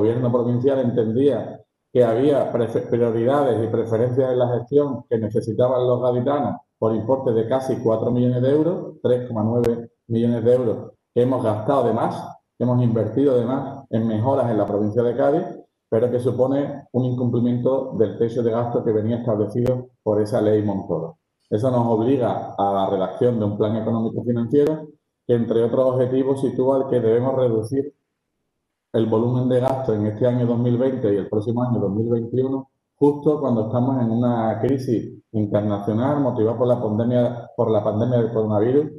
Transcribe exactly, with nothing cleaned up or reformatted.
gobierno provincial entendía que había prioridades y preferencias en la gestión que necesitaban los gaditanos por importe de casi cuatro millones de euros, tres coma nueve millones de euros que hemos gastado de más, que hemos invertido de más en mejoras en la provincia de Cádiz, pero que supone un incumplimiento del techo de gasto que venía establecido por esa ley Montoro. Eso nos obliga a la redacción de un plan económico financiero que, entre otros objetivos, sitúa que debemos reducir el volumen de gasto en este año dos mil veinte y el próximo año dos mil veintiuno, justo cuando estamos en una crisis internacional motivada por la pandemia, por la pandemia del coronavirus